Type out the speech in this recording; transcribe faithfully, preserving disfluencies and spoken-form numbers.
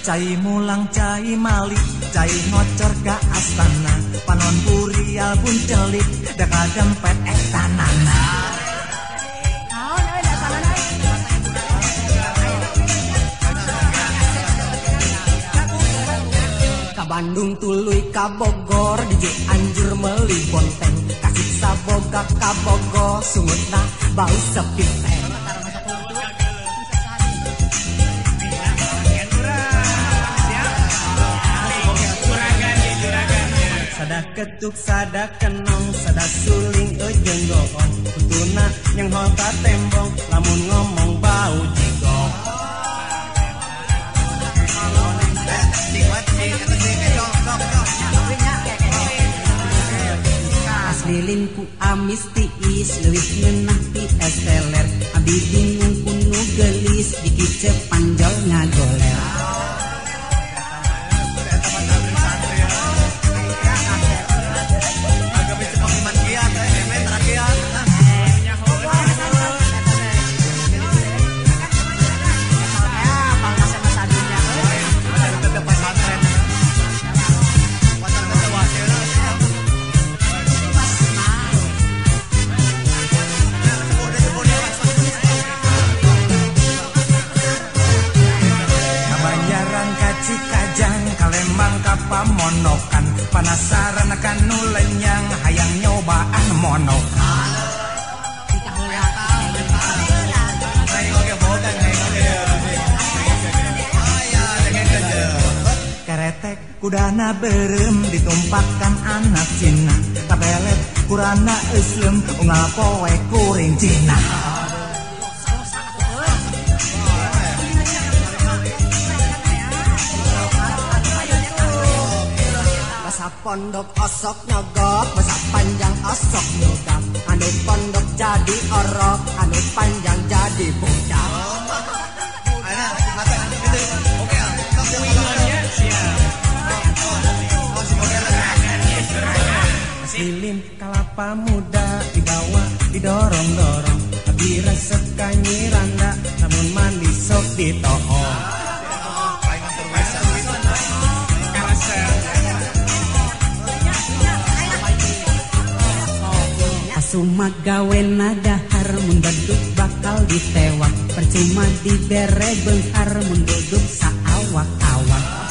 Cai mulang cai malik, cai ngocor ka astana, panon burial pun celik, deka dempet etanana. Ka Bandung tuluy ka Bogor, di Cianjur meuli bonteng, kasih saboga ka Bogor, sungutna bau sepi teh. Sada ketuk, sada kenong, sada suling ejeng goong, kutuna yang holka tembong, lamun ngomong bau jigong. Aslilin ku amis tiis, leuwih ngeunah ti es teler, abdi bingung kuno gelis, dikicep panjol ngagoler. Pamonokan penasaran akan nulenyang hayang nyobaan monokan. Keretek kudana berem ditumpakkan anak Cina, kabelet kurana eslem unggal poe kuring Cina. Pondok osok nyogok, masa panjang osok nyogok, anu pondok jadi orok, anu panjang jadi budak. Lilin kalapa muda dibawa didorong-dorong, tapi resep kanyiranda, namun mandi sok ditohong. Suma gawe nadahar mun beduk bakal ditewak, percuma dibere beunghar mun duduk saawak-awak.